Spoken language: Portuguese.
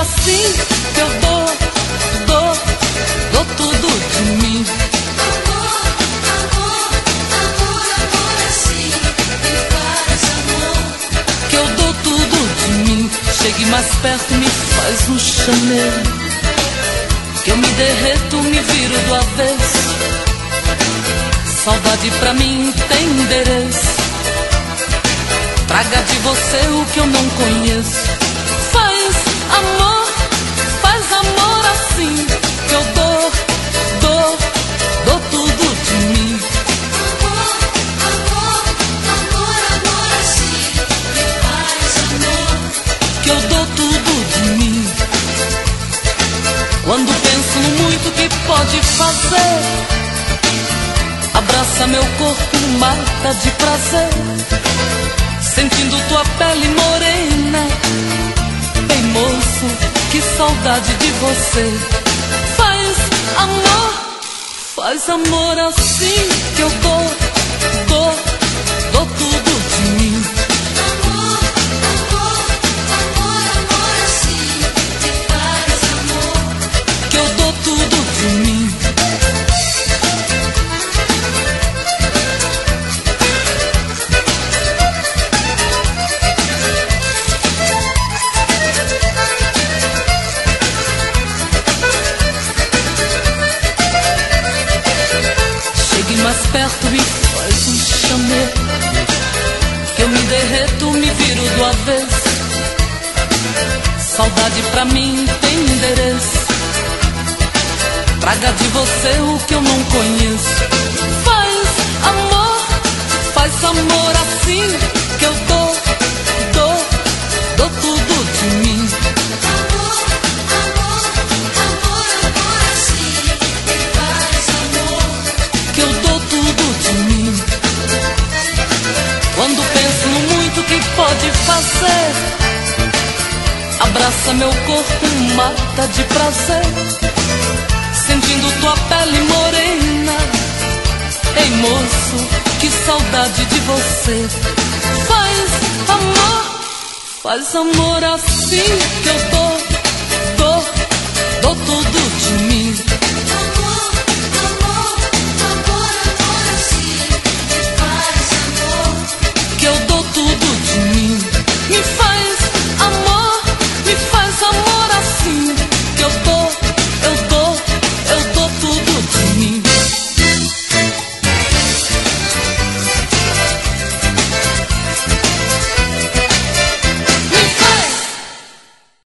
assim que eu dou tudo de mim. Amor assim, me faz amor. Que eu dou tudo de mim. Chegue mais perto, me faz um chamego. Que eu me derreto, me viro do avesso. Saudade pra mim tem endereço. Traga de você o que eu não conheço. Faz amor assim que eu dou tudo de mim. Amor assim, me faz amor. Que eu dou tudo de mim. Quando penso no muito que pode fazer, abraça meu corpo, mata de prazer. Sentindo tua pele morena. Ei moço, que saudade de você. Faz amor assim que eu dou tudo de mim. Amor assim, me faz amor. Que eu dou tudo de mim. Mais perto e faz um chamego. Que eu me derreto, me viro do avesso. Saudade pra mim tem endereço. Traga de você o que eu não conheço. Faz amor assim que eu dou tudo de mim. Amor assim, me faz amor. Que eu dou tudo de mim. Quando penso no muito que pode fazer, abraça meu corpo, mata de prazer. Sentindo tua pele morena. Ei moço, que saudade de você. Faz amor assim que eu dou tudo